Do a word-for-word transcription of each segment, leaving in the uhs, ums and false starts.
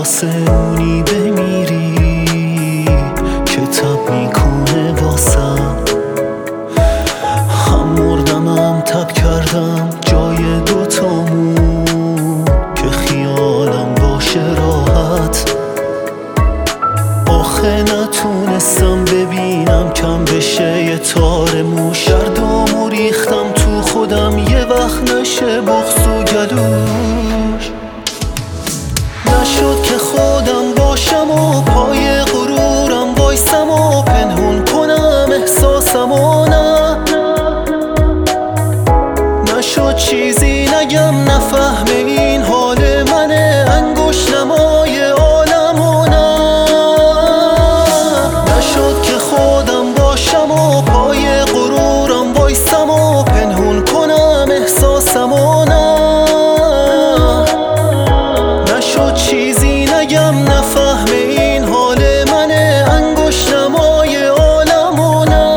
واسه اونی بمیری که تب میکنه واسم. هم مردم هم تب کردم جای دوتامون که خیالم باشه راحت. آخه نتونستم ببینم کم بشه یه تار موش. دردامو ریختم تو خودم یه وقت نشه بغض و گلوش. نشد که خودم باشم و پای غرورم وایسم و پنهون کنم احساسم و نه. نشد چیزی نگم نفهم این حال منه انگشت نمای عالم و نه. نشد که خودم باشم و پای غرورم وایسم و پنهون کنم احساسم و نه. نشد چیزی نگم نفهم این حال منه انگشت نمای عالم و نه.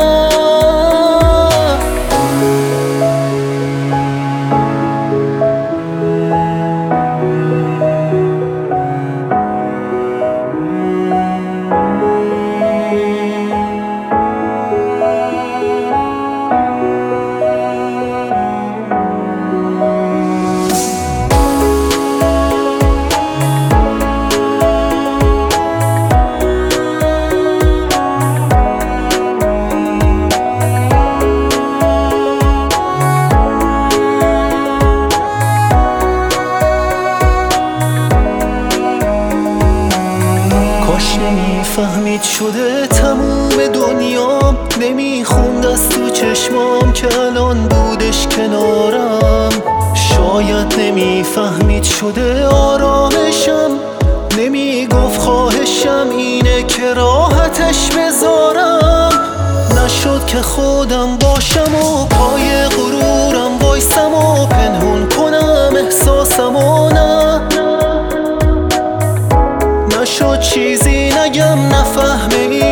کاش نمیفهمید شده تموم دنیام، نمیخوند از تو چشمام که الان بودش کنارم. شاید نمیفهمید شده آرامشم، نمیگفت خواهشم اینه که راحتش بذارم. نشد که خودم باشم و پای غرورم وایسم و پنهون کنم احساسم و نه. نشد چیزی نگم نفهم